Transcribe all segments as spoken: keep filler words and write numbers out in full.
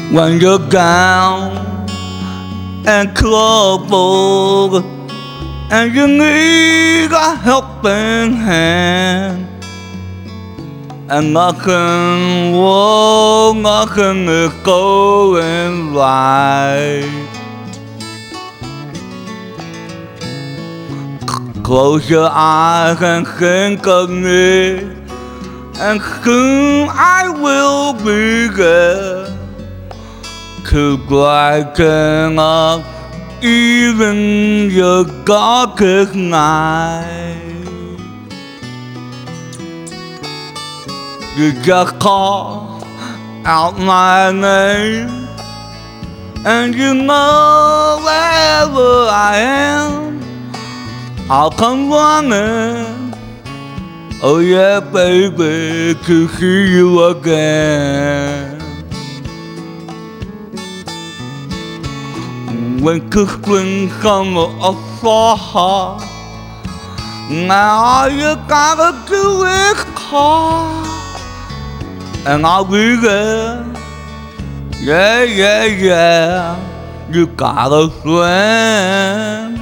When you're down and troubled and you need a helping hand, and nothing, whoa, nothing is going right. Close your eyes and think of me, and soon I will be there to brighten up even your darkest night. You just call out my name, and you know wherever I am, I'll come running. Oh yeah, baby, to see you again. Winter, spring, summer, or fall, now all you gotta do is call, and I'll be there. Yeah, yeah, yeah, you got a friend.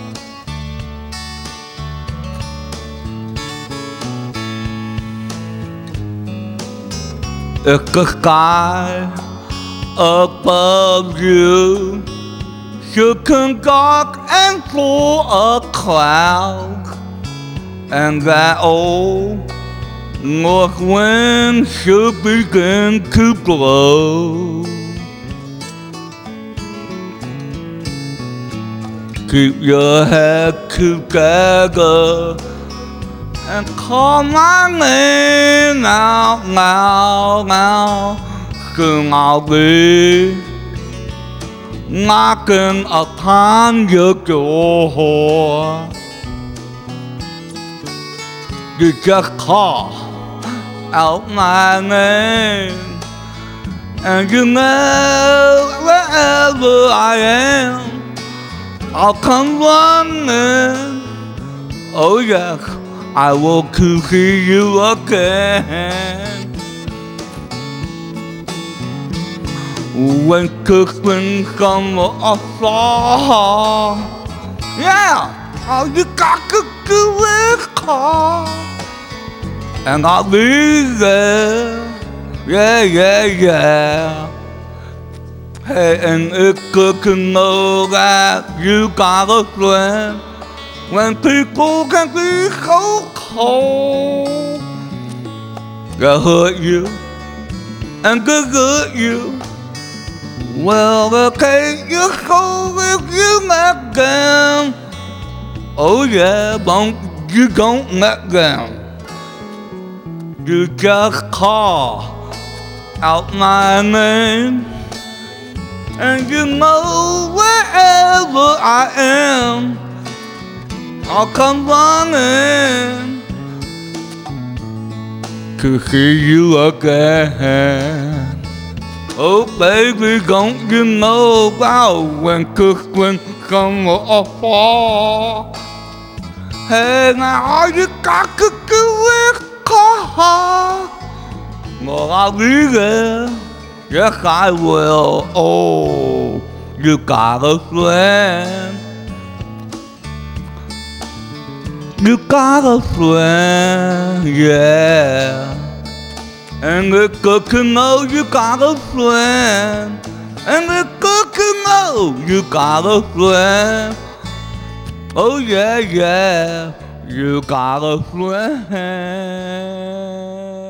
If the sky above you should turn dark and full of clouds, and that old north wind should begin to blow, keep your head together and call my name out now, now. Soon I'll be knocking upon your door. You just call out my name, and you know wherever I am, I'll come running. Oh yes, I will to see you again. Winter, spring, summer, or fall, yeah, all you got to do is call, and I'll be there. Yeah, yeah, yeah. Hey, and it's good to know that you got a friend when people can be so cold. They hurt you and they hurt you. Well, they take your soul if you let them. Oh yeah, don't, you don't let them. You just call out my name, and you know wherever I am, I'll come running to see you again. Oh baby, don't you know about winter, spring, summer, or fall? Hey, now all you got to do is call. Well, I'll be there. Yes, I will. Oh, you got a friend. You got a friend, yeah. And it's good to know you got a friend. And it's good to know you got a friend. Oh yeah, yeah, you got a friend.